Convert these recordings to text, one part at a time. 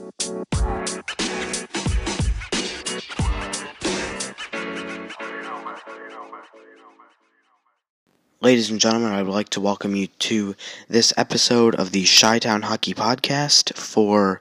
Ladies and gentlemen, I would like to welcome you to this episode of the Chi-Town Hockey Podcast for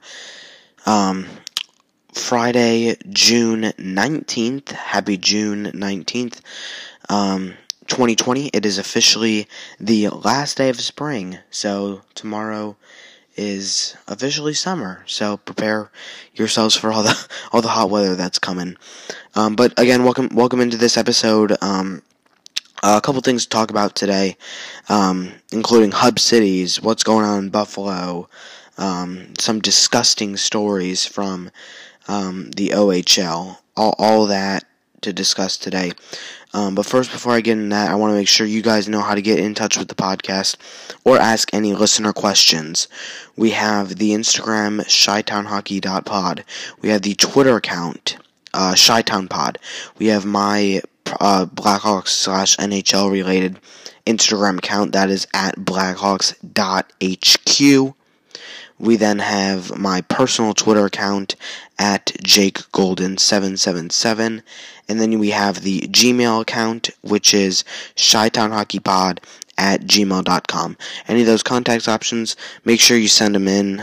Friday, June 19th. Happy June 19th, 2020. It is officially the last day of spring, so tomorrow is officially summer. So prepare yourselves for all the hot weather that's coming. But again, welcome into this episode. A couple things to talk about today, including hub cities, what's going on in Buffalo, some disgusting stories from the OHL, all that to discuss today. But first, before I get into that, I want to make sure you guys know how to get in touch with the podcast or ask any listener questions. We have the Instagram, ChiTownHockey.pod. We have the Twitter account, ChiTownPod. We have my Blackhawks/NHL related Instagram account, that is at blackhawks.hq. We then have my personal Twitter account at JakeGolden777, and then we have the Gmail account, which is ChiTownHockeyPod at gmail.com. Any of those contact options, make sure you send them in.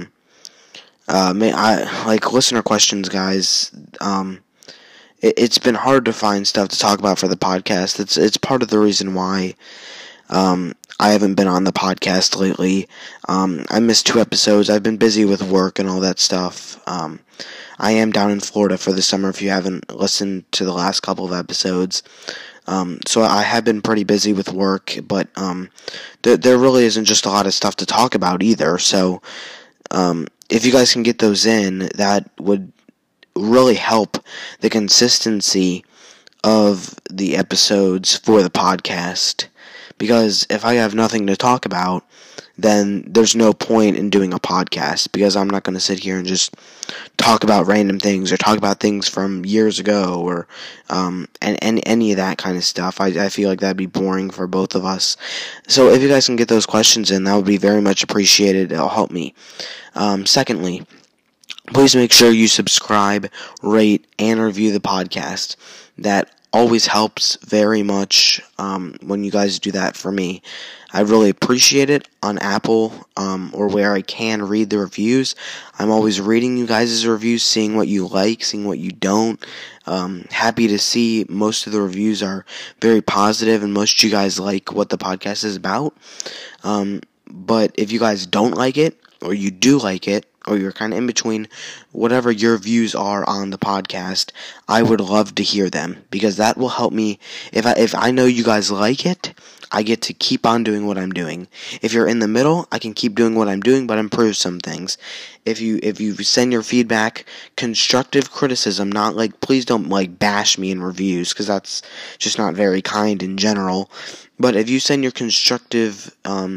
Like listener questions, guys. It's been hard to find stuff to talk about for the podcast. It's part of the reason why I haven't been on the podcast lately. I missed 2 episodes. I've been busy with work and all that stuff. I am down in Florida for the summer if you haven't listened to the last couple of episodes. So I have been pretty busy with work, but there really isn't just a lot of stuff to talk about either. So if you guys can get those in, that would really help the consistency of the episodes for the podcast, because if I have nothing to talk about, then there's no point in doing a podcast, because I'm not going to sit here and just talk about random things or talk about things from years ago or and any of that kind of stuff. I feel like that'd be boring for both of us. So if you guys can get those questions in, that would be very much appreciated. It'll help me. Secondly, please make sure you subscribe, rate, and review the podcast. That always helps very much when you guys do that for me. I really appreciate it on Apple or where I can read the reviews. I'm always reading you guys' reviews, seeing what you like, seeing what you don't. Happy to see most of the reviews are very positive and most of you guys like what the podcast is about. But if you guys don't like it, or you do like it, or you're kind of in between, whatever your views are on the podcast, I would love to hear them, because that will help me. If I know you guys like it, I get to keep on doing what I'm doing. If you're in the middle, I can keep doing what I'm doing, but improve some things. If you send your feedback, constructive criticism, not like, please don't like bash me in reviews, because that's just not very kind in general. But if you send your constructive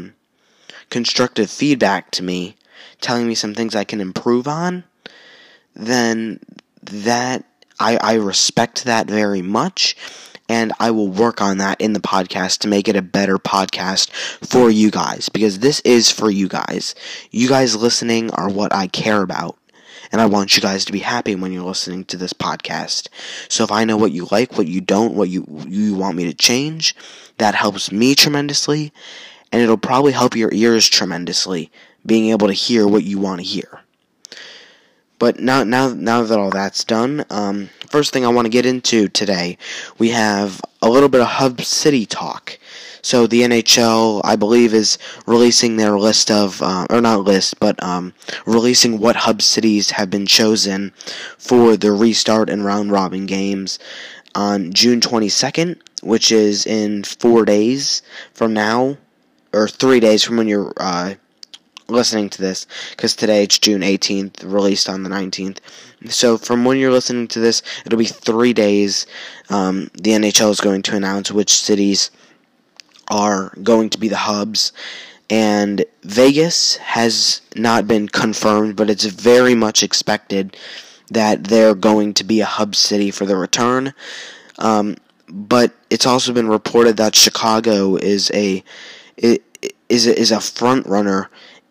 feedback to me, telling me some things I can improve on, then that I respect that very much, and I will work on that in the podcast to make it a better podcast for you guys, because this is for you guys. You guys listening are what I care about, and I want you guys to be happy when you're listening to this podcast. So if I know what you like, what you don't, what you want me to change, that helps me tremendously, and it'll probably help your ears tremendously, being able to hear what you want to hear. But now that all that's done, first thing I want to get into today, we have a little bit of Hub City talk. So the NHL, I believe, is releasing their list of, releasing what Hub Cities have been chosen for the restart and round-robin games on June 22nd, which is in 4 days from now, or 3 days from when you're listening to this, because today it's June 18th, released on the 19th. So from when you're listening to this, it'll be 3 days. The NHL is going to announce which cities are going to be the hubs, and Vegas has not been confirmed, but it's very much expected that they're going to be a hub city for the return. But it's also been reported that Chicago is a front runner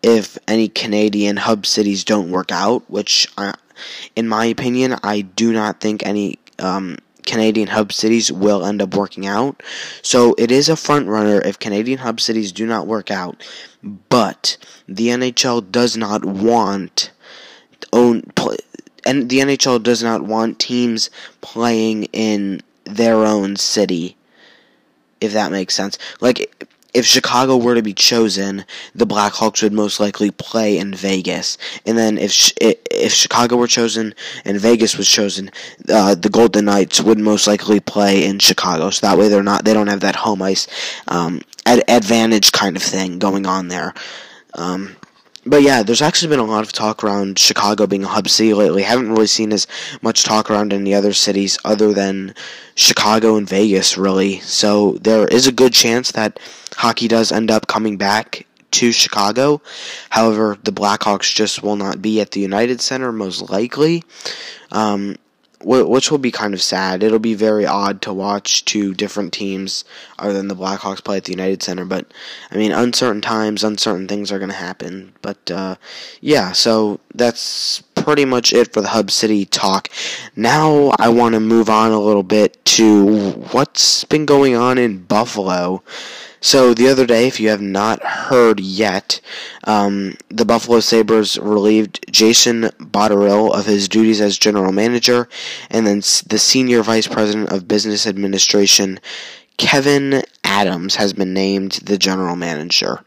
if any Canadian hub cities don't work out, which, in my opinion, I do not think any Canadian hub cities will end up working out. So it is a front runner if Canadian hub cities do not work out. But the NHL does not want and the NHL does not want teams playing in their own city, if that makes sense. Like, if Chicago were to be chosen, the Blackhawks would most likely play in Vegas. And then if Chicago were chosen and Vegas was chosen, the Golden Knights would most likely play in Chicago. So that way they don't have that home ice advantage kind of thing going on there. But yeah, there's actually been a lot of talk around Chicago being a hub city lately. Haven't really seen as much talk around any other cities other than Chicago and Vegas, really. So there is a good chance that hockey does end up coming back to Chicago. However, the Blackhawks just will not be at the United Center, most likely. Which will be kind of sad. It'll be very odd to watch two different teams other than the Blackhawks play at the United Center. But, I mean, uncertain times, uncertain things are going to happen. But, yeah, so that's pretty much it for the Hub City talk. Now I want to move on a little bit to what's been going on in Buffalo. So the other day, if you have not heard yet, the Buffalo Sabres relieved Jason Botterill of his duties as general manager, and then the senior vice president of business administration, Kevin Adams, has been named the general manager.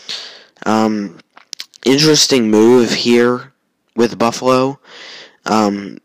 Interesting move here with Buffalo. I'm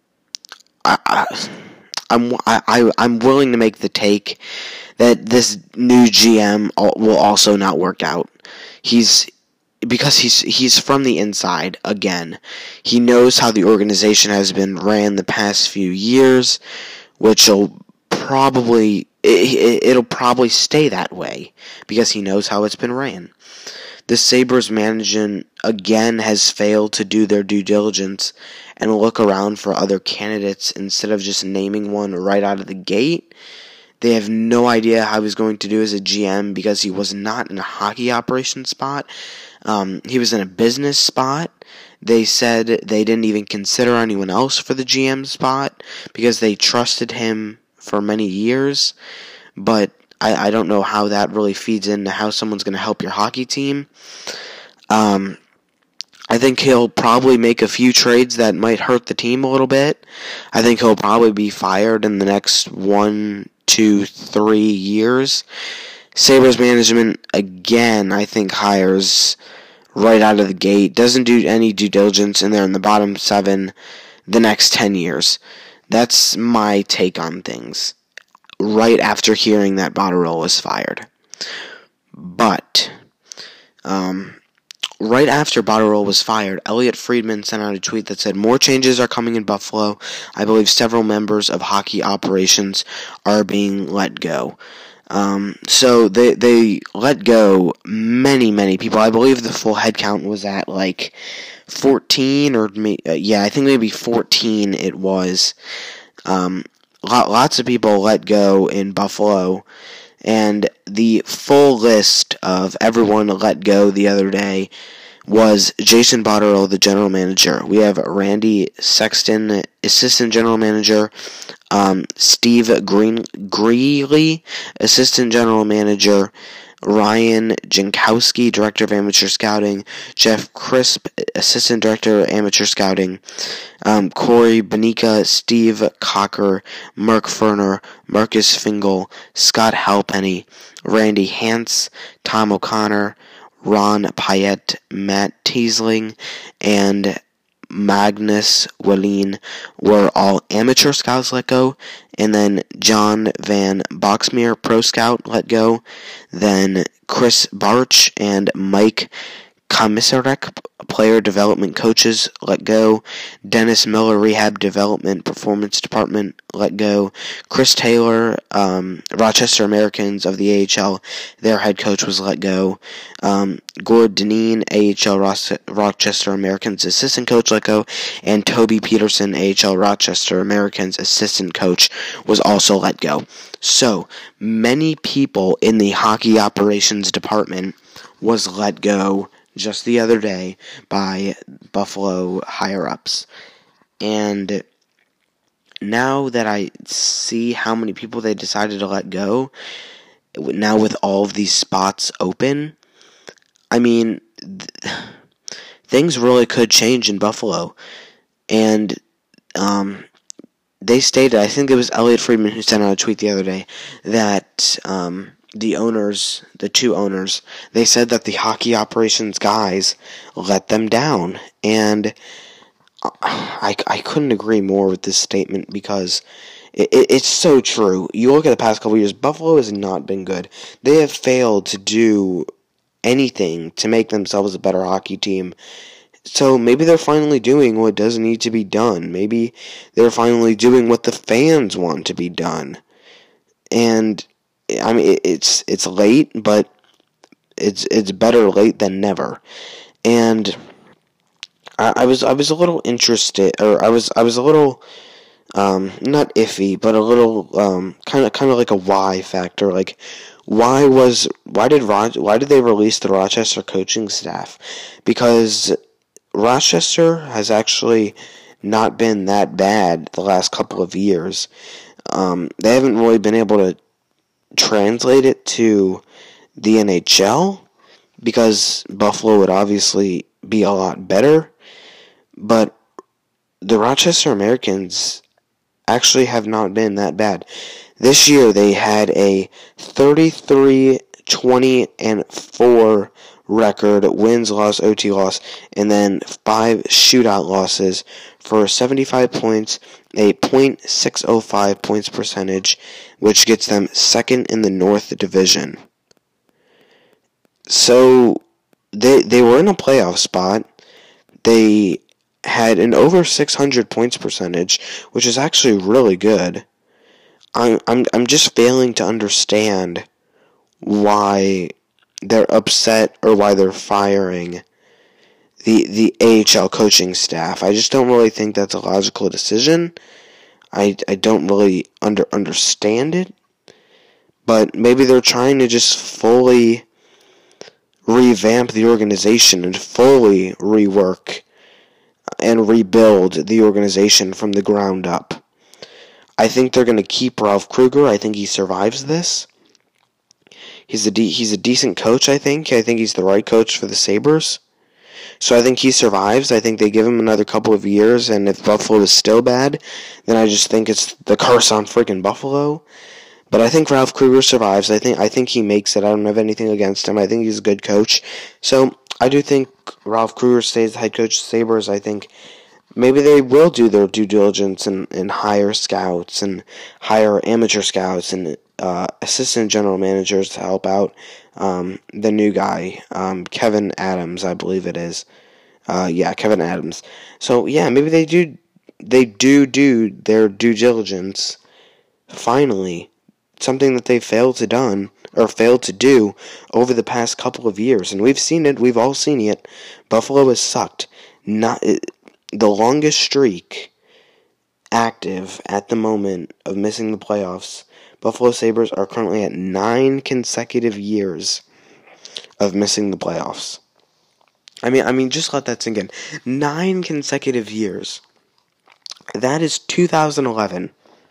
willing to make the take that this new GM will also not work out. Because he's from the inside again. He knows how the organization has been ran the past few years, which it'll probably stay that way because he knows how it's been ran. The Sabres management again has failed to do their due diligence and look around for other candidates instead of just naming one right out of the gate. They have no idea how he's going to do as a GM because he was not in a hockey operation spot. He was in a business spot. They said they didn't even consider anyone else for the GM spot because they trusted him for many years. But I don't know how that really feeds into how someone's going to help your hockey team. I think he'll probably make a few trades that might hurt the team a little bit. I think he'll probably be fired in the next 1, 2, 3 years. Sabres management, again, I think hires right out of the gate. Doesn't do any due diligence, and they're in the bottom 7 the next 10 years. That's my take on things. Right after hearing that Botterill was fired. But, right after Botterill was fired, Elliot Friedman sent out a tweet that said, "More changes are coming in Buffalo. I believe several members of hockey operations are being let go." So they let go many people. I believe the full head count was at like 14 or I think maybe 14 it was. Lots of people let go in Buffalo, and the full list of everyone let go the other day was Jason Botterill, the general manager. We have Randy Sexton, assistant general manager, Steve Greeley, assistant general manager, Ryan Jankowski, director of amateur scouting, Jeff Crisp, assistant director of amateur scouting, Corey Benica, Steve Cocker, Mark Ferner, Marcus Fingal, Scott Halpenny, Randy Hantz, Tom O'Connor, Ron Payette, Matt Teasling, and Magnus Wallin were all amateur scouts let go, and then John Van Boxmeer, pro scout, let go, then Chris Barch and Mike Komisarek, player development coaches, let go, Dennis Miller, rehab development performance department, let go, Chris Taylor, Rochester Americans of the AHL, their head coach was let go, Gord Dineen, AHL Rochester Americans assistant coach, let go, and Toby Peterson, AHL Rochester Americans assistant coach, was also let go. So, many people in the hockey operations department was let go just the other day by Buffalo higher-ups. And now that I see how many people they decided to let go, now with all of these spots open, I mean, things really could change in Buffalo. And they stated, I think it was Elliot Friedman who sent out a tweet the other day, that the two owners, they said that the hockey operations guys let them down. And I couldn't agree more with this statement, because it's so true. You look at the past couple years, Buffalo has not been good. They have failed to do anything to make themselves a better hockey team. So maybe they're finally doing what doesn't need to be done. Maybe they're finally doing what the fans want to be done. And I mean, it's late, but it's better late than never. And I was a little interested, or I was a little not iffy, but a little kind of like a why factor. Like, why did they release the Rochester coaching staff? Because Rochester has actually not been that bad the last couple of years. They haven't really been able to translate it to the NHL, because Buffalo would obviously be a lot better. But the Rochester Americans actually have not been that bad. This year they had a 33-20-4 record, wins, loss, OT loss, and then 5 shootout losses for 75 points, a .605 points percentage, which gets them second in the North Division. So they were in a playoff spot. They had an over 600 points percentage, which is actually really good. I'm just failing to understand why they're upset, or why they're firing the AHL coaching staff. I just don't really think that's a logical decision. I don't really understand it. But maybe they're trying to just fully revamp the organization and fully rework and rebuild the organization from the ground up. I think they're going to keep Ralph Krueger. I think he survives this. He's a decent coach, I think. I think he's the right coach for the Sabres. So I think he survives. I think they give him another couple of years, and if Buffalo is still bad, then I just think it's the curse on freaking Buffalo. But I think Ralph Krueger survives. I think he makes it. I don't have anything against him. I think he's a good coach. So I do think Ralph Krueger stays the head coach of the Sabres. I think maybe they will do their due diligence and hire scouts and hire amateur scouts and assistant general managers to help out the new guy, Kevin Adams, I believe it is. Kevin Adams. So yeah, maybe they do their due diligence. Finally, something that they failed to do over the past couple of years, and we've seen it. We've all seen it. Buffalo has sucked. Not the longest streak active at the moment of missing the playoffs. Buffalo Sabres are currently at 9 consecutive years of missing the playoffs. I mean, just let that sink in. 9 consecutive years. That is 2011.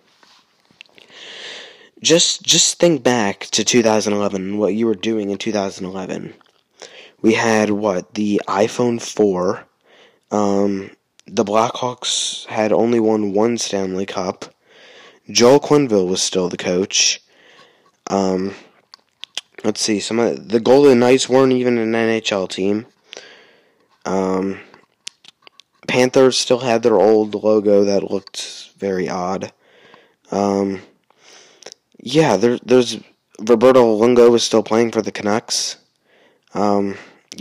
Just think back to 2011 and what you were doing in 2011. We had, the iPhone 4. The Blackhawks had only won 1 Stanley Cup. Joel Quenneville was still the coach. Let's see, the Golden Knights weren't even an NHL team. Panthers still had their old logo that looked very odd. There's Roberto Luongo was still playing for the Canucks. And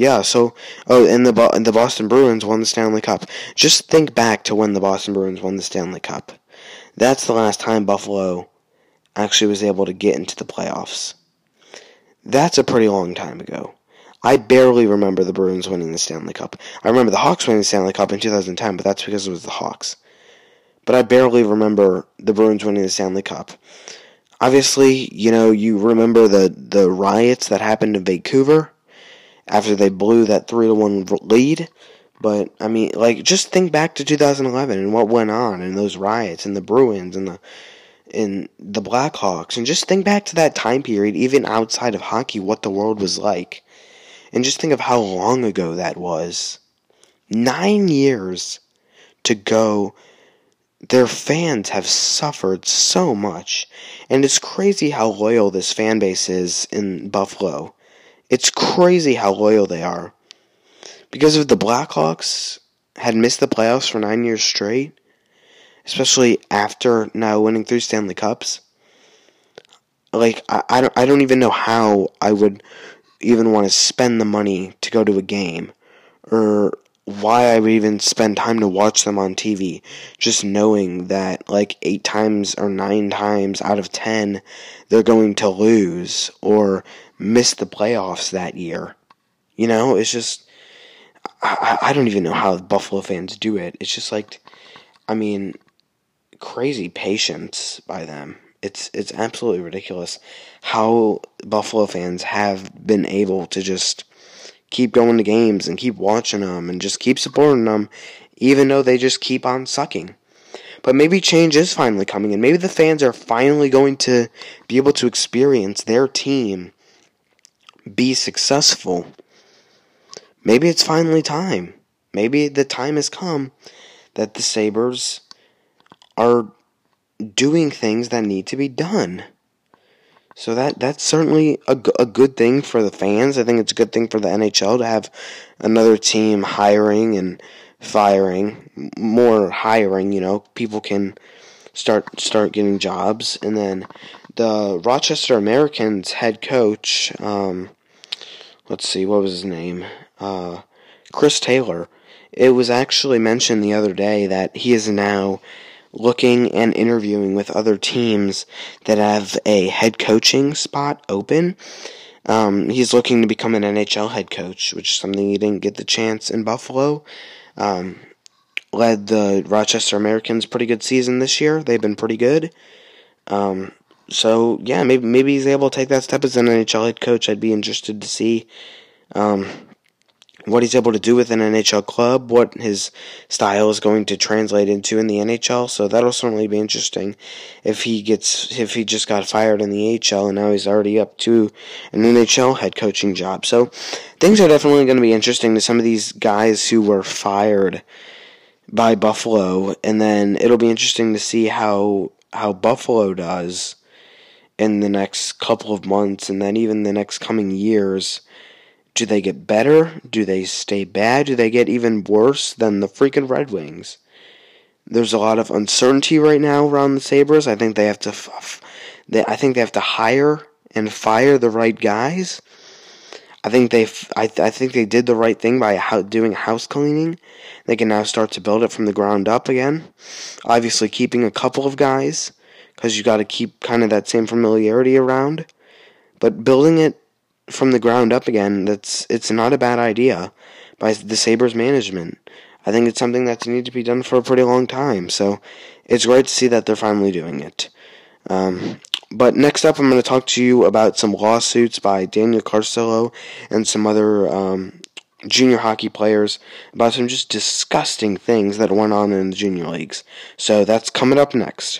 the Boston Bruins won the Stanley Cup. Just think back to when the Boston Bruins won the Stanley Cup. That's the last time Buffalo actually was able to get into the playoffs. That's a pretty long time ago. I barely remember the Bruins winning the Stanley Cup. I remember the Hawks winning the Stanley Cup in 2010, but that's because it was the Hawks. But I barely remember the Bruins winning the Stanley Cup. Obviously, you remember the riots that happened in Vancouver after they blew that 3-1 lead. But, I mean, like, just think back to 2011 and what went on and those riots and the Bruins and the Blackhawks. And just think back to that time period, even outside of hockey, what the world was like. And just think of how long ago that was. 9 years to go. Their fans have suffered so much. And it's crazy how loyal this fan base is in Buffalo. It's crazy how loyal they are. Because if the Blackhawks had missed the playoffs for 9 years straight, especially after now winning 3 Stanley Cups, like, I don't even know how I would even want to spend the money to go to a game, or why I would even spend time to watch them on TV, just knowing that, like, 8 times or 9 times out of 10, they're going to lose or miss the playoffs that year. You know, it's just, I don't even know how Buffalo fans do it. It's just like, I mean, crazy patience by them. It's absolutely ridiculous how Buffalo fans have been able to just keep going to games and keep watching them and just keep supporting them, even though they just keep on sucking. But maybe change is finally coming, and maybe the fans are finally going to be able to experience their team be successful. Maybe it's finally time. Maybe the time has come that the Sabres are doing things that need to be done. So that's certainly a good thing for the fans. I think it's a good thing for the NHL to have another team hiring and firing, more hiring, you know. People can start getting jobs. And then the Rochester Americans head coach, let's see, what was his name? Chris Taylor. It was actually mentioned the other day that he is now looking and interviewing with other teams that have a head coaching spot open. He's looking to become an NHL head coach, which is something he didn't get the chance in Buffalo. Led the Rochester Americans pretty good season this year. They've been pretty good. So yeah, maybe he's able to take that step as an NHL head coach. I'd be interested to see what he's able to do with an NHL club, what his style is going to translate into in the NHL. So that'll certainly be interesting if he just got fired in the AHL and now he's already up to an NHL head coaching job. So things are definitely going to be interesting to some of these guys who were fired by Buffalo, and then it'll be interesting to see how Buffalo does in the next couple of months and then even the next coming years. Do they get better? Do they stay bad? Do they get even worse than the freaking Red Wings? There's a lot of uncertainty right now around the Sabres. I think they have to hire and fire the right guys. I think they did the right thing by doing house cleaning. They can now start to build it from the ground up again. Obviously, keeping a couple of guys because you got to keep kind of that same familiarity around, but building it from the ground up again, it's not a bad idea by the Sabres management. I think it's something that's needed to be done for a pretty long time, so it's great to see that they're finally doing it. But next up, I'm going to talk to you about some lawsuits by Daniel Carcillo and some other junior hockey players about some just disgusting things that went on in the junior leagues. So that's coming up next.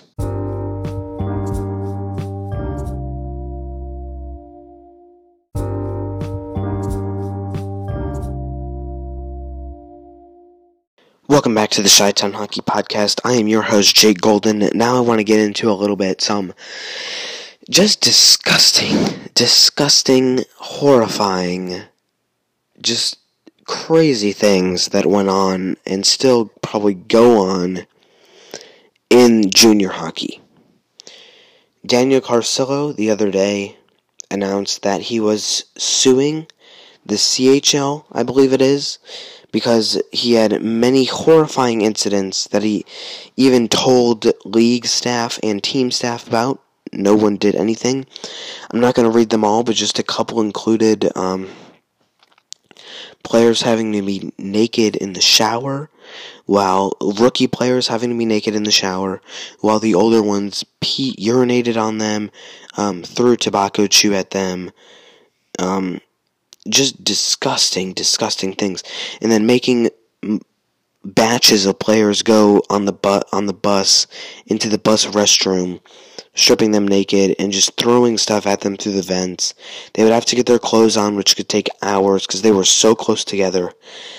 Welcome back to the Chi-Town Hockey Podcast. I am your host, Jake Golden. Now I want to get into a little bit some just disgusting, horrifying, just crazy things that went on and still probably go on in junior hockey. Daniel Carcillo the other day announced that he was suing the CHL, I believe it is, because he had many horrifying incidents that he even told league staff and team staff about. No one did anything. I'm not going to read them all, but just a couple included players having to be naked in the shower, while rookie players having to be naked in the shower, while the older ones urinated on them, threw tobacco chew at them, just disgusting things, and then making batches of players go on the bus into the bus restroom, stripping them naked and just throwing stuff at them through the vents. They would have to get their clothes on, which could take hours because they were so close together.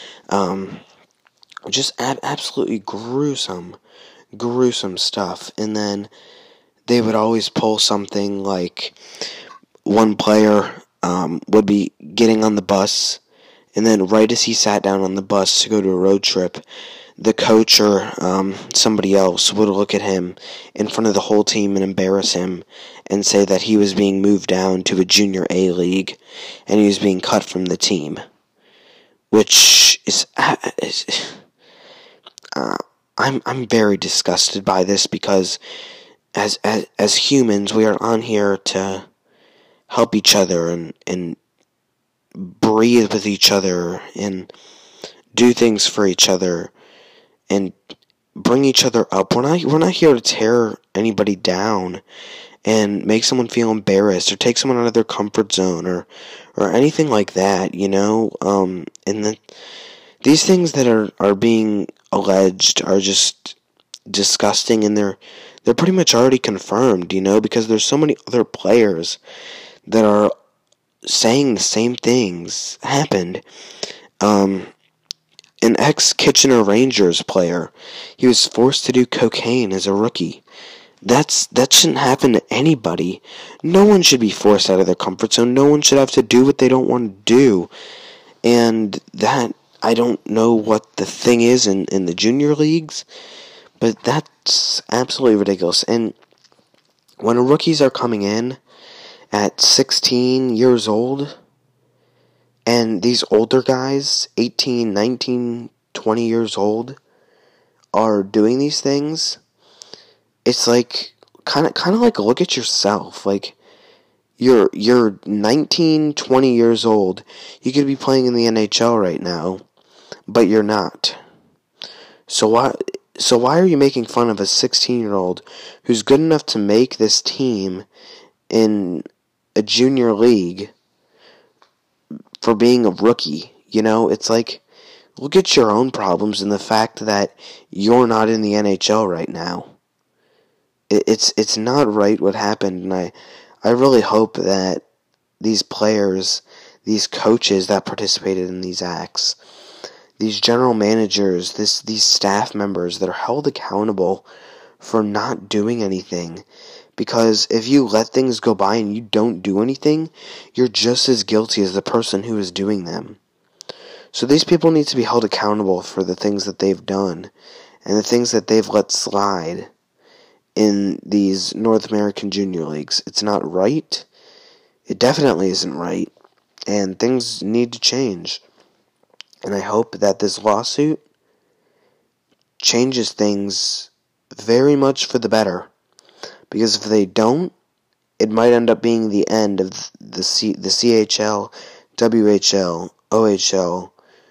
Just absolutely gruesome stuff. And then they would always pull something like one player would be getting on the bus, and then right as he sat down on the bus to go to a road trip, the coach or somebody else would look at him in front of the whole team and embarrass him and say that he was being moved down to a junior A league and he was being cut from the team, which is I'm very disgusted by this, because as humans we are on here to help each other and breathe with each other and do things for each other and bring each other up. We're not here to tear anybody down and make someone feel embarrassed or take someone out of their comfort zone or anything like that, you know. And these things that are being alleged are just disgusting, and they're pretty much already confirmed, you know, because there's so many other players that are saying the same things happened. An ex-Kitchener Rangers player, he was forced to do cocaine as a rookie. That shouldn't happen to anybody. No one should be forced out of their comfort zone. No one should have to do what they don't want to do. And that, I don't know what the thing is in the junior leagues, but that's absolutely ridiculous. And when rookies are coming in at 16 years old, and these older guys, 18, 19, 20 years old, are doing these things, it's like, kind of like, look at yourself. Like, you're 19, 20 years old. You could be playing in the NHL right now, but you're not. So why are you making fun of a 16-year-old who's good enough to make this team in a junior league for being a rookie? You know, it's like, look at your own problems and the fact that you're not in the NHL right now. It's not right what happened, and I really hope that these players, these coaches that participated in these acts, these general managers, these staff members that are held accountable for not doing anything. Because if you let things go by and you don't do anything, you're just as guilty as the person who is doing them. So these people need to be held accountable for the things that they've done and the things that they've let slide in these North American junior leagues. It's not right. It definitely isn't right. And things need to change. And I hope that this lawsuit changes things very much for the better. Because if they don't, it might end up being the end of the CHL, WHL, OHL,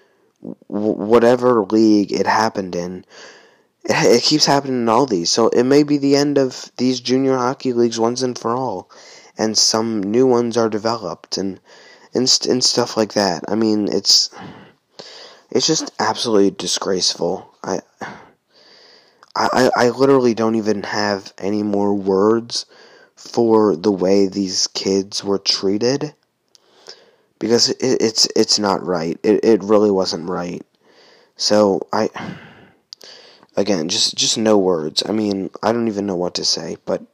whatever league it happened in. It keeps happening in all these. So it may be the end of these junior hockey leagues once and for all. And some new ones are developed and stuff like that. I mean, it's just absolutely disgraceful. I literally don't even have any more words for the way these kids were treated, because it's not right. It really wasn't right. So again, just no words. I mean, I don't even know what to say, but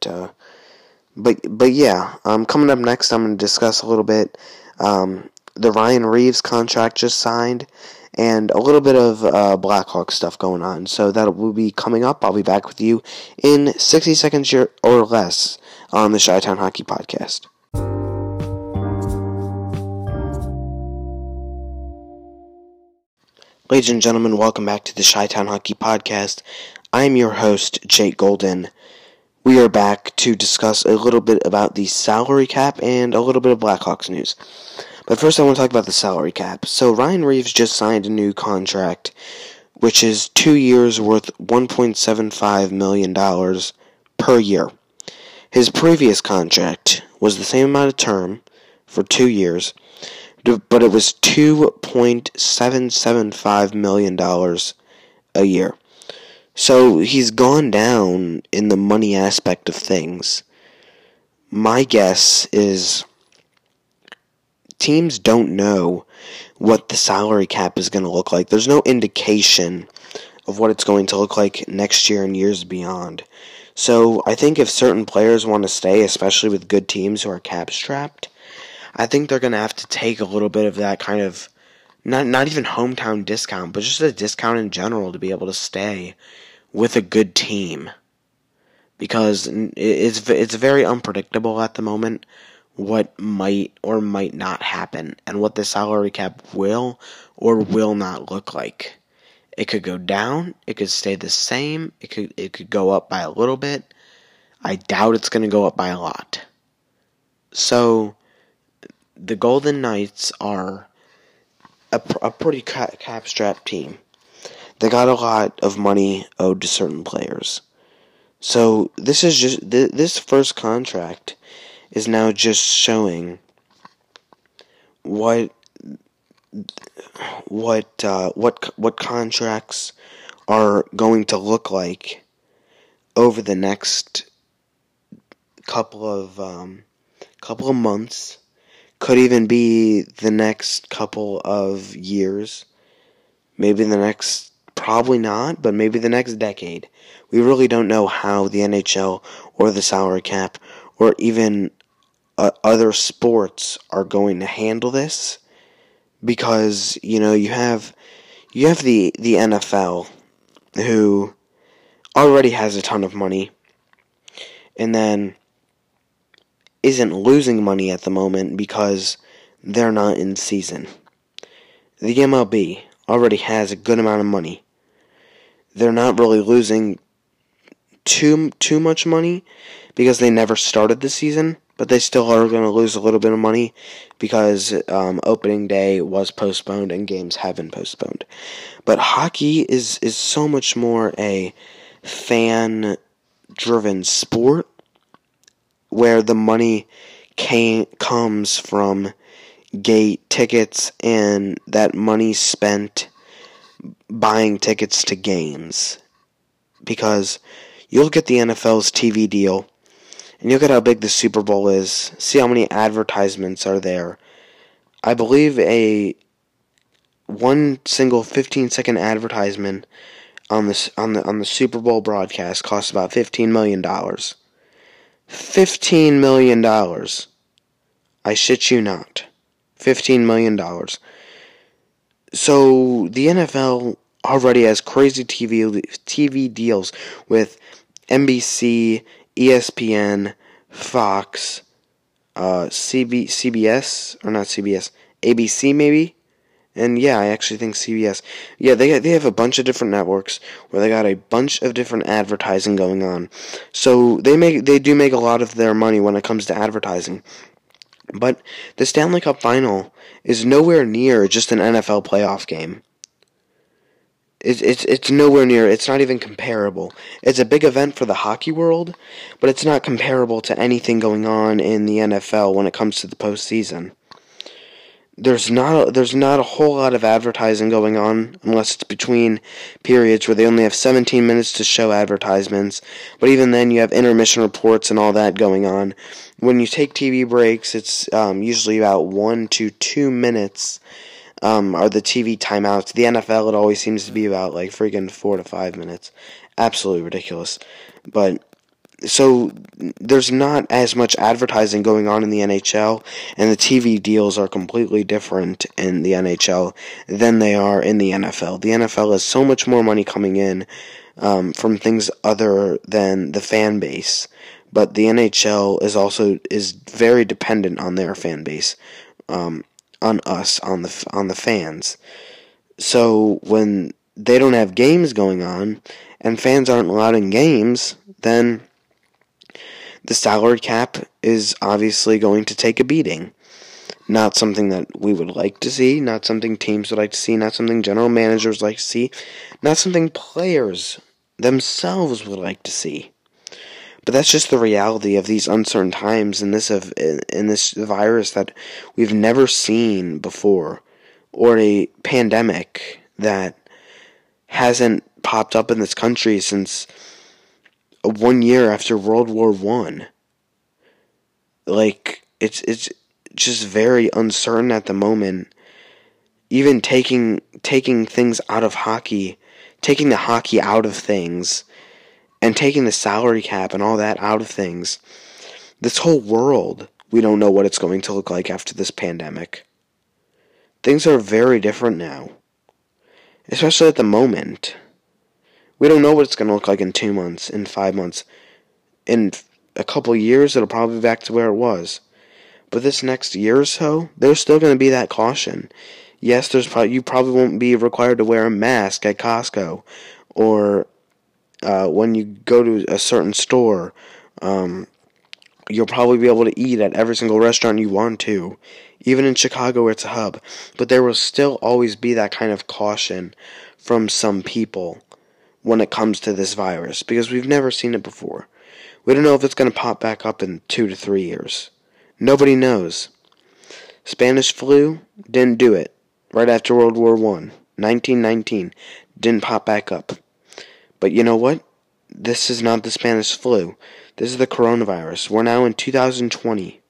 yeah. Coming up next, I'm going to discuss a little bit the Ryan Reaves contract just signed, and a little bit of Blackhawks stuff going on. So that will be coming up. I'll be back with you in 60 seconds or less on the Chi-Town Hockey Podcast. Ladies and gentlemen, welcome back to the Chi-Town Hockey Podcast. I'm your host, Jake Golden. We are back to discuss a little bit about the salary cap and a little bit of Blackhawks news. But first I want to talk about the salary cap. So Ryan Reaves just signed a new contract, which is 2 years worth $1.75 million per year. His previous contract was the same amount of term for 2 years, but it was $2.775 million a year. So he's gone down in the money aspect of things. My guess is teams don't know what the salary cap is going to look like. There's no indication of what it's going to look like next year and years beyond. So I think if certain players want to stay, especially with good teams who are cap strapped, I think they're going to have to take a little bit of that kind of, not even hometown discount, but just a discount in general to be able to stay with a good team. Because it's very unpredictable at the moment what might or might not happen and what the salary cap will or will not look like. It could go down, it could stay the same, it could go up by a little bit. I doubt it's going to go up by a lot. So the Golden Knights are a pretty cap-strapped team. They got a lot of money owed to certain players. So this is just this first contract is now just showing what contracts are going to look like over the next couple of months. Could even be the next couple of years. Maybe the next, probably not, but maybe the next decade. We really don't know how the NHL or the salary cap or even other sports are going to handle this, because you have the NFL, who already has a ton of money and then isn't losing money at the moment because they're not in season. The MLB already has a good amount of money. They're not really losing too much money because they never started the season, but they still are going to lose a little bit of money because opening day was postponed and games have been postponed. But hockey is so much more a fan-driven sport, where the money comes from gate tickets and that money spent buying tickets to games. Because you look at the NFL's TV deal, and you look at how big the Super Bowl is, see how many advertisements are there. I believe one single 15-second advertisement on the Super Bowl broadcast costs about $15 million. $15 million. I shit you not. $15 million. So the NFL already has crazy TV deals with NBC, ESPN, Fox, CBS, or not CBS, ABC maybe? And yeah, I actually think CBS. Yeah, they have a bunch of different networks where they got a bunch of different advertising going on. So they do make a lot of their money when it comes to advertising. But the Stanley Cup Final is nowhere near just an NFL playoff game. It's nowhere near. It's not even comparable. It's a big event for the hockey world, but it's not comparable to anything going on in the NFL when it comes to the postseason. There's not a whole lot of advertising going on unless it's between periods where they only have 17 minutes to show advertisements. But even then, you have intermission reports and all that going on. When you take TV breaks, it's usually about 1 to 2 minutes are the TV timeouts. The NFL, it always seems to be about like freaking 4 to 5 minutes. Absolutely ridiculous. But so there's not as much advertising going on in the NHL, and the TV deals are completely different in the NHL than they are in the NFL. The NFL has so much more money coming in from things other than the fan base, but the NHL is very dependent on their fan base, on us, on the fans. So when they don't have games going on and fans aren't allowed in games, then the salary cap is obviously going to take a beating. Not something that we would like to see, not something teams would like to see, not something general managers like to see, not something players themselves would like to see. But that's just the reality of these uncertain times in this virus that we've never seen before, or a pandemic that hasn't popped up in this country since 1 year after World War I. Like, it's just very uncertain at the moment. Even taking things out of hockey, taking the hockey out of things, and taking the salary cap and all that out of things. This whole world, we don't know what it's going to look like after this pandemic. Things are very different now. Especially at the moment. We don't know what it's going to look like in 2 months, in 5 months. In a couple years, it'll probably be back to where it was. But this next year or so, there's still going to be that caution. Yes, you probably won't be required to wear a mask at Costco, or when you go to a certain store. You'll probably be able to eat at every single restaurant you want to, even in Chicago where it's a hub. But there will still always be that kind of caution from some people when it comes to this virus, because we've never seen it before. We don't know if it's going to pop back up in 2 to 3 years. Nobody knows. Spanish flu didn't do it. Right after World War I, 1919, didn't pop back up. But you know what? This is not the Spanish flu. This is the coronavirus. We're now in 2020.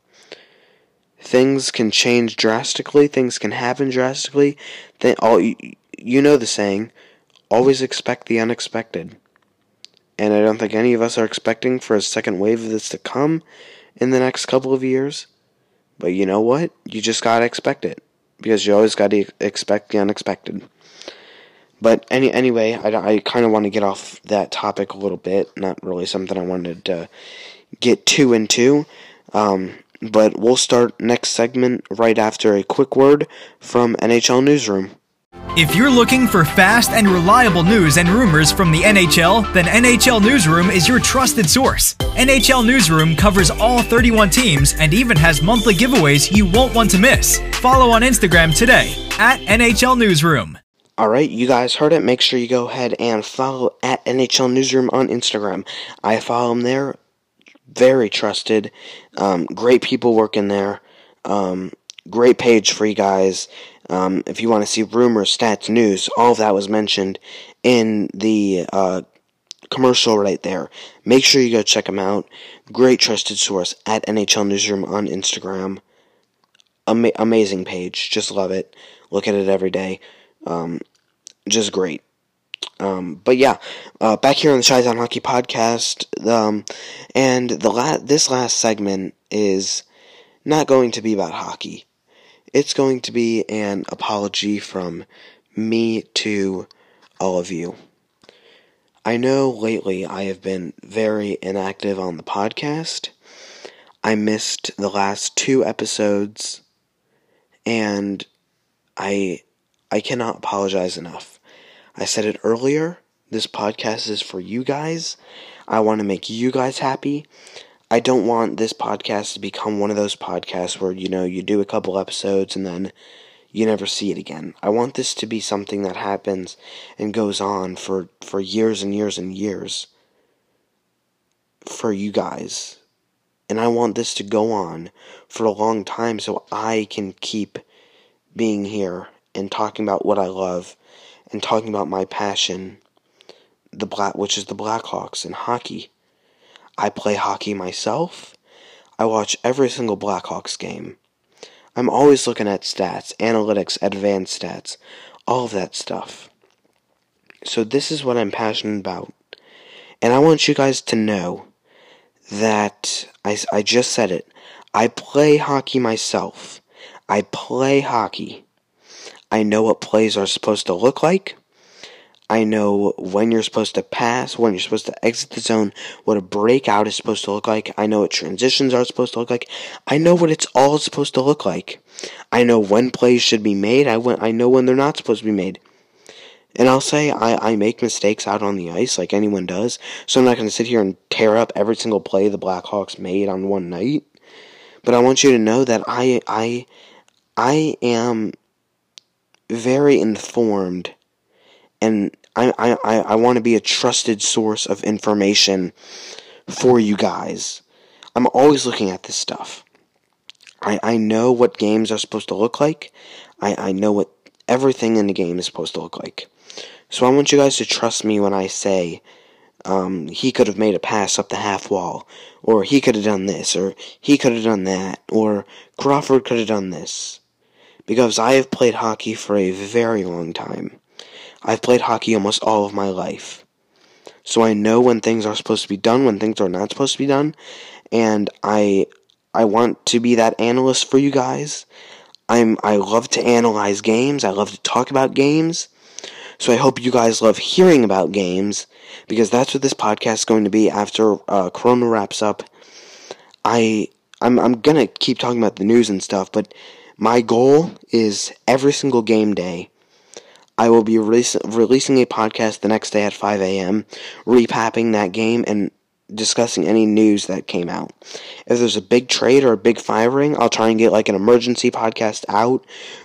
Things can change drastically. Things can happen drastically. You know the saying, always expect the unexpected. And I don't think any of us are expecting for a second wave of this to come in the next couple of years. But you know what? You just gotta expect it. Because you always gotta expect the unexpected. But anyway, I kind of want to get off that topic a little bit. Not really something I wanted to get too into. But we'll start next segment right after a quick word from NHL Newsroom. If you're looking for fast and reliable news and rumors from the NHL, then NHL Newsroom is your trusted source. NHL Newsroom covers all 31 teams and even has monthly giveaways you won't want to miss. Follow on Instagram today at NHL Newsroom. Alright, you guys heard it. Make sure you go ahead and follow at NHL Newsroom on Instagram. I follow them there. Very trusted. Great people working there. Great page for you guys. If you want to see rumors, stats, news, all of that was mentioned in the commercial right there. Make sure you go check them out. Great trusted source at NHL Newsroom on Instagram. Amazing page. Just love it. Look at it every day. Just great. But yeah, back here on the Chi-Town Hockey Podcast, and this last segment is not going to be about hockey. It's going to be an apology from me to all of you. I know lately I have been very inactive on the podcast. I missed the last 2 episodes, and I cannot apologize enough. I said it earlier, this podcast is for you guys. I want to make you guys happy. I don't want this podcast to become one of those podcasts where, you do a couple episodes and then you never see it again. I want this to be something that happens and goes on for years and years and years for you guys. And I want this to go on for a long time so I can keep being here and talking about what I love and talking about my passion, which is the Blackhawks and hockey. I play hockey myself. I watch every single Blackhawks game. I'm always looking at stats, analytics, advanced stats, all of that stuff. So this is what I'm passionate about. And I want you guys to know that I just said it. I play hockey myself. I play hockey. I know what plays are supposed to look like. I know when you're supposed to pass, when you're supposed to exit the zone, what a breakout is supposed to look like. I know what transitions are supposed to look like. I know what it's all supposed to look like. I know when plays should be made. I know when they're not supposed to be made. And I'll say I make mistakes out on the ice like anyone does, so I'm not going to sit here and tear up every single play the Blackhawks made on one night. But I want you to know that I am very informed, and I want to be a trusted source of information for you guys. I'm always looking at this stuff. I know what games are supposed to look like. I know what everything in the game is supposed to look like. So I want you guys to trust me when I say, he could have made a pass up the half wall, or he could have done this, or he could have done that, or Crawford could have done this. Because I have played hockey for a very long time. I've played hockey almost all of my life. So I know when things are supposed to be done, when things are not supposed to be done, and I want to be that analyst for you guys. I love to analyze games. I love to talk about games. So I hope you guys love hearing about games, because that's what this podcast is going to be after Corona wraps up. I'm gonna keep talking about the news and stuff, but my goal is every single game day, I will be releasing a podcast the next day at 5 a.m., recapping that game and discussing any news that came out. If there's a big trade or a big firing, I'll try and get like an emergency podcast out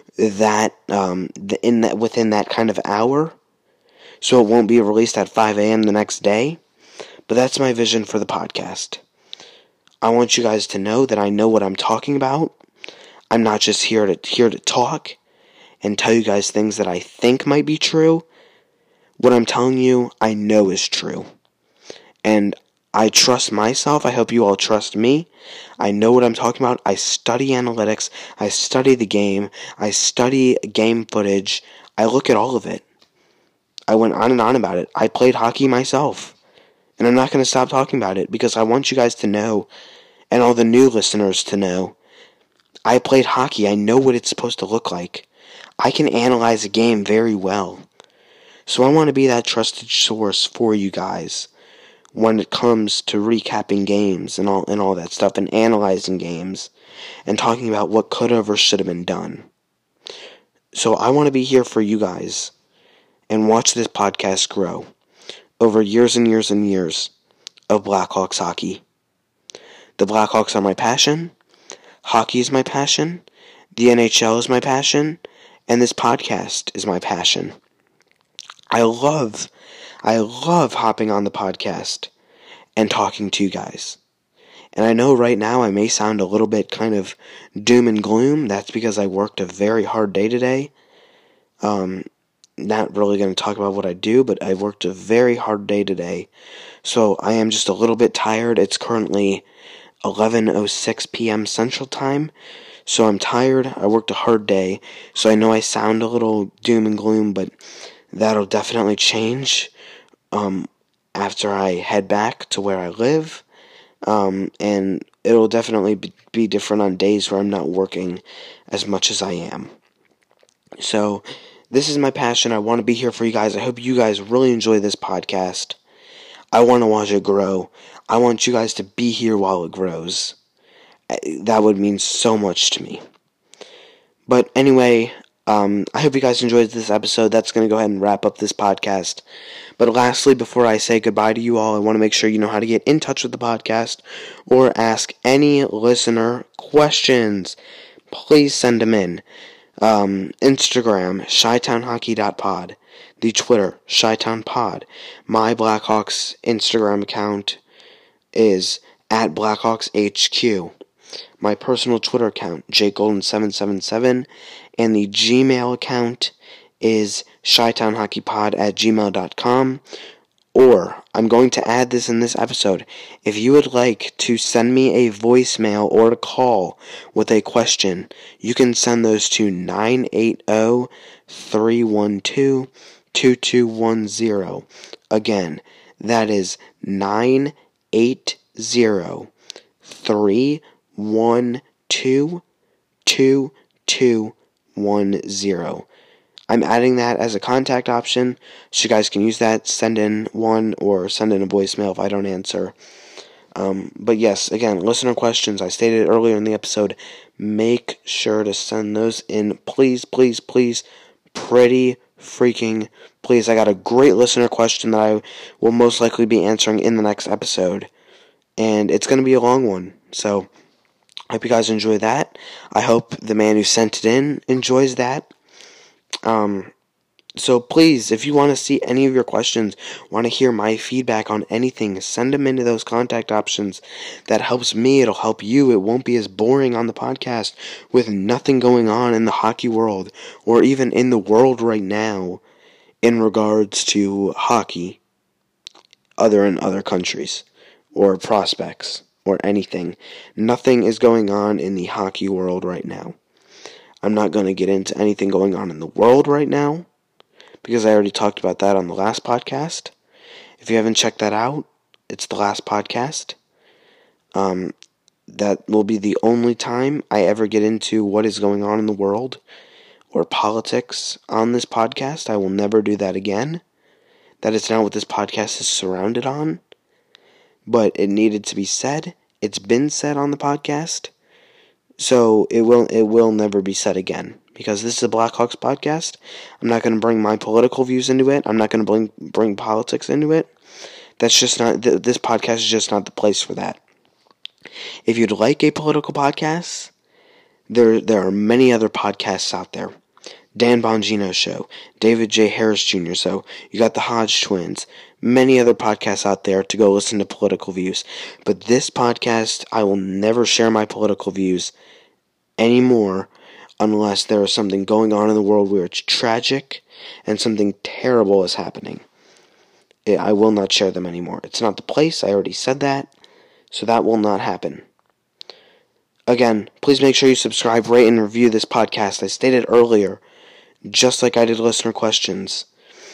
within that kind of hour, so it won't be released at 5 a.m. the next day. But that's my vision for the podcast. I want you guys to know that I know what I'm talking about. I'm not just here to talk and tell you guys things that I think might be true. What I'm telling you, I know is true. And I trust myself. I hope you all trust me. I know what I'm talking about. I study analytics. I study the game. I study game footage. I look at all of it. I went on and on about it. I played hockey myself. And I'm not going to stop talking about it, because I want you guys to know, and all the new listeners to know, I played hockey. I know what it's supposed to look like. I can analyze a game very well. So I want to be that trusted source for you guys when it comes to recapping games and all that stuff, and analyzing games and talking about what could have or should have been done. So I want to be here for you guys and watch this podcast grow over years and years and years of Blackhawks hockey. The Blackhawks are my passion. Hockey is my passion. The NHL is my passion. And this podcast is my passion. I love hopping on the podcast and talking to you guys. And I know right now I may sound a little bit kind of doom and gloom. That's because I worked a very hard day today. Not really going to talk about what I do, but I worked a very hard day today. So I am just a little bit tired. It's currently 11:06 p.m. Central Time. So I'm tired. I worked a hard day. So I know I sound a little doom and gloom, but that'll definitely change after I head back to where I live. And it'll definitely be different on days where I'm not working as much as I am. So this is my passion. I want to be here for you guys. I hope you guys really enjoy this podcast. I want to watch it grow. I want you guys to be here while it grows. That would mean so much to me. But anyway, I hope you guys enjoyed this episode. That's going to go ahead and wrap up this podcast. But lastly, before I say goodbye to you all, I want to make sure you know how to get in touch with the podcast or ask any listener questions. Please send them in. Instagram, ChytownHockey.pod. The Twitter, ChytownPod. My Blackhawks Instagram account is at BlackhawksHQ. My personal Twitter account, JakeGolden777, and the Gmail account is ChytownHockeyPod@gmail.com. Or, I'm going to add this in this episode, if you would like to send me a voicemail or a call with a question, you can send those to 980-312-2210. Again, that is 980-312-2210. I'm adding that as a contact option, so you guys can use that, send in one, or send in a voicemail if I don't answer. But yes, again, listener questions, I stated earlier in the episode, make sure to send those in, please, please, please, pretty freaking please. I got a great listener question that I will most likely be answering in the next episode, and it's going to be a long one, so I hope you guys enjoy that. I hope the man who sent it in enjoys that. So please, if you want to see any of your questions, want to hear my feedback on anything, send them into those contact options. That helps me, it'll help you. It won't be as boring on the podcast with nothing going on in the hockey world, or even in the world right now, in regards to hockey, in other countries, or prospects, or anything. Nothing is going on in the hockey world right now. I'm not going to get into anything going on in the world right now, because I already talked about that on the last podcast. If you haven't checked that out, it's the last podcast. That will be the only time I ever get into what is going on in the world or politics on this podcast. I will never do that again. That is not what this podcast is surrounded on. But it needed to be said. It's been said on the podcast. So it will never be said again. Because this is a Blackhawks podcast. I'm not going to bring my political views into it. I'm not going to bring politics into it. That's just not, this podcast is just not the place for that. If you'd like a political podcast, there are many other podcasts out there. Dan Bongino Show, David J. Harris Jr. So you got the Hodge Twins, many other podcasts out there to go listen to political views. But this podcast, I will never share my political views anymore unless there is something going on in the world where it's tragic and something terrible is happening. I will not share them anymore. It's not the place, I already said that, so that will not happen. Again, please make sure you subscribe, rate, and review this podcast. I stated earlier, just like I did listener questions,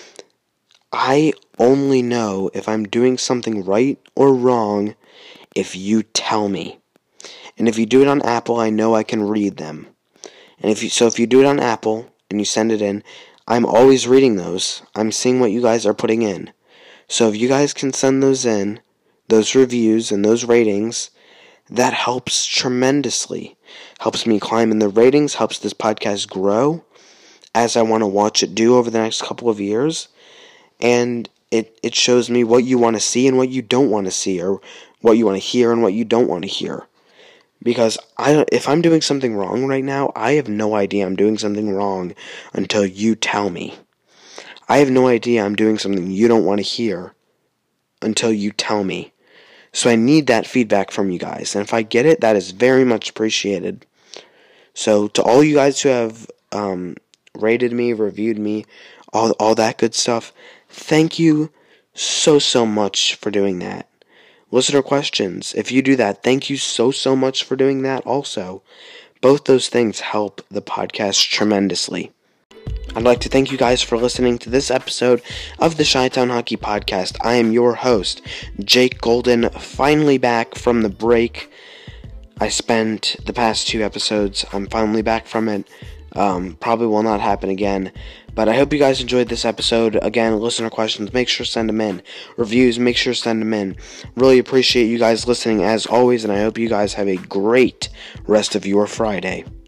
I only know if I'm doing something right or wrong if you tell me. And if you do it on Apple, I know I can read them. And if you do it on Apple and you send it in, I'm always reading those. I'm seeing what you guys are putting in. So if you guys can send those in, those reviews and those ratings, that helps tremendously. Helps me climb in the ratings, helps this podcast grow as I want to watch it do over the next couple of years. And it shows me what you want to see and what you don't want to see, or what you want to hear and what you don't want to hear. Because if I'm doing something wrong right now, I have no idea I'm doing something wrong until you tell me. I have no idea I'm doing something you don't want to hear until you tell me. So I need that feedback from you guys. And if I get it, that is very much appreciated. So to all you guys who have rated me, reviewed me, all that good stuff, thank you so much for doing that. Listener questions, if you do that, thank you so much for doing that also. Both those things help the podcast tremendously. I'd like to thank you guys for listening to this episode of the Chi-Town Hockey Podcast. I am your host, Jake Golden, finally back from the break. I spent the past 2 episodes. I'm finally back from it. Probably will not happen again. But I hope you guys enjoyed this episode. Again, listener questions, make sure to send them in. Reviews, make sure to send them in. Really appreciate you guys listening as always, and I hope you guys have a great rest of your Friday.